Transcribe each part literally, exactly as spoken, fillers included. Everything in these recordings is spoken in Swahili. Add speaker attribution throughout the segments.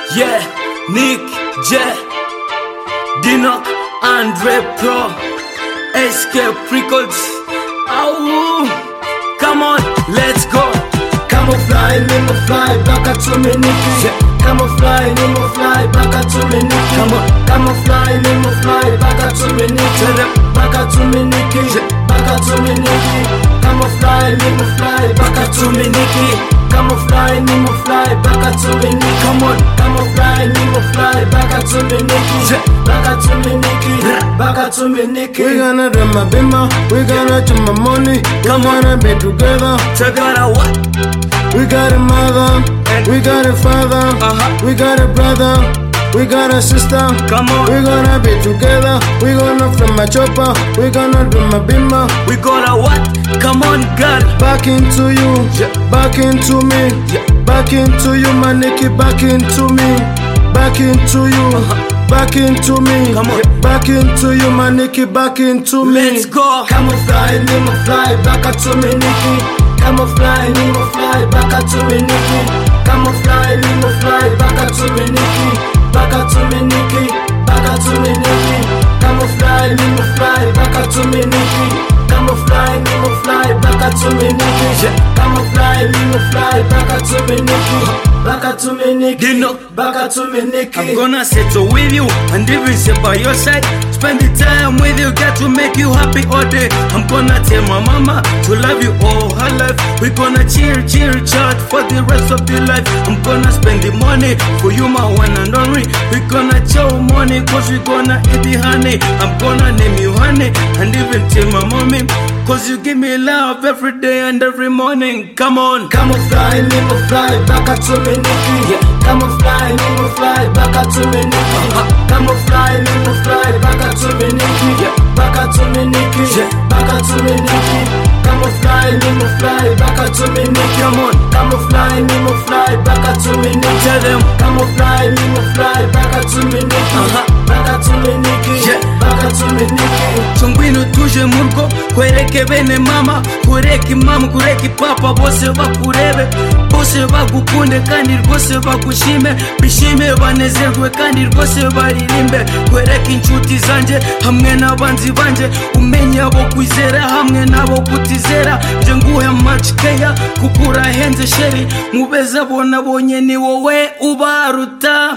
Speaker 1: Yeah, Nick, J, Dinoc, Andre Pro, Escape Records. Oh, come on, let's go.
Speaker 2: Camouflage, nimo fly, baka to me Nicky. Camouflage, nimo fly, baka to me Nicky.
Speaker 1: Come on.
Speaker 2: Camouflage, nimo fly, baka to me Nicky. Baka to me Nicky, baka to me Nicky. Camouflage, nimo fly, baka to me Nicky. Camouflage, nimo fly, baka to me Nicky.
Speaker 1: Come on.
Speaker 2: Camouflage, nimo fly, baka to me Nicky. Baka to me Nicky, baka to me Nicky.
Speaker 3: We gonna do my bima, we gonna do my money.
Speaker 1: Come
Speaker 3: We
Speaker 1: on.
Speaker 3: gonna be together.
Speaker 1: Together what?
Speaker 3: We got a mother, we got a father,
Speaker 1: Uh-huh.
Speaker 3: we got a brother, we got a sister.
Speaker 1: Come on.
Speaker 3: We gonna be together. We gonna flip my chopper. We gonna do my bima.
Speaker 1: We gotta what? Come on, girl.
Speaker 3: Back into you,
Speaker 1: Yeah.
Speaker 3: back into me,
Speaker 1: Yeah.
Speaker 3: back into you, my Nicky, back into me, back into you, back into me,
Speaker 1: Come on.
Speaker 3: back into you, my Nicky, back into me.
Speaker 1: Let's go.
Speaker 2: Camouflage, nimo fly, baka to me Nicky. Camouflage, nimo fly, baka to me Nicky. Camouflage, nimo fly, baka to me Nicky. Baka to me Nicky, baka to me Nicky. Camouflage, nimo fly, baka to me Nicky. Camouflage, nimo fly, baka to me Nicky. Camouflage, nimo fly, baka to me Nicky. Baka to me Nicky,
Speaker 1: Dino.
Speaker 2: baka to me Nicky.
Speaker 1: I'm gonna settle with you and even sit by your side. Spend the time with you, get to make you happy all day. I'm gonna tell my mama to love you all her life. We're gonna cheer, cheer, chat for the rest of the life. I'm gonna spend the money for you, my one and only. We're gonna chow money cause we're gonna eat the honey. I'm gonna name you honey and even tell my mommy cause you give me love every day and every morning. Come on.
Speaker 2: Camouflage, nimo fly, baka to me Nicky.
Speaker 1: Yeah.
Speaker 2: Camouflage, nimo fly, baka to me Nicky. Camouflage, nimo fly, baka to me Nicky.
Speaker 1: Yeah.
Speaker 2: Baka to me Nicky.
Speaker 1: Yeah.
Speaker 2: Baka to me Nicky. Camouflage, nimo fly, baka to me Nicky.
Speaker 1: Come on.
Speaker 2: Camouflage, nimo fly, baka to me Nicky.
Speaker 1: Tell them.
Speaker 2: Camouflage, nimo fly, baka to me Nicky.
Speaker 1: Uh-huh.
Speaker 2: Baka to me Nicky.
Speaker 1: Yeah.
Speaker 2: Baka to me Nicky.
Speaker 1: Chungwino tuje murgo kwereke bene mama kureki mama kureki papa bose bakurebe bose bagukunde kandi rwose bagushime bishime banezerwe kandi rwose baririmbe kwereke inshuti zanje hamwe n'abanzi banje umenye abo kwizera hamwe n'abo kutizera nje nguhe much care kukura henze sheri mubeza bona bonye ni wowe ubaruta.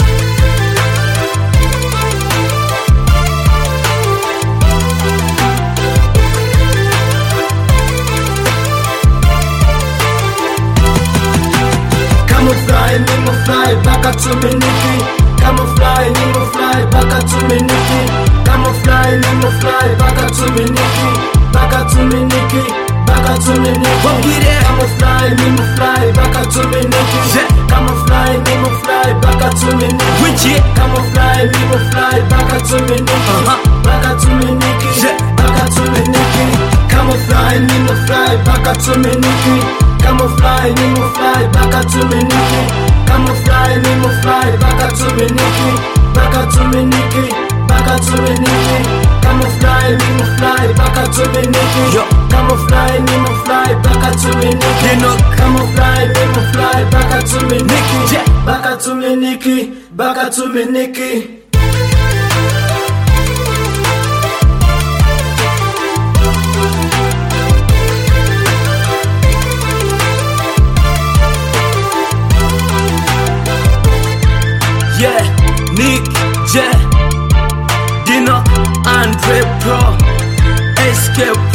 Speaker 2: Camouflage, nimo fly, baka to me Nicky. Camouflage, nimo fly, baka to me Nicky. Camouflage, nimo fly, baka to me Nicky. Baka to me Nicky, baka to me Nicky. Camouflage, nimo fly, baka to me Nicky. Camouflage, nimo fly, baka to me Nicky. Camouflage, nimo fly, baka to me Nicky. Baka to me Nicky, baka to me Nicky. Camouflage, nimo fly, baka to me Nicky. Camouflage, nimo fly, baka to me Nicky. Camouflage, nimo fly, baka to me Nicky. Baka to me Nicky, baka to me Nicky. Camouflage, nimo fly, baka to me Nicky.
Speaker 1: Yo.
Speaker 2: Camouflage, nimo fly, baka to me Nicky.
Speaker 1: Dino.
Speaker 2: Camouflage, nimo fly, baka to me Nicky.
Speaker 1: Yeah.
Speaker 2: Baka to me Nicky, baka to me Nicky.
Speaker 1: Yeah, Nick, J, Dino, Andre Pro, Escape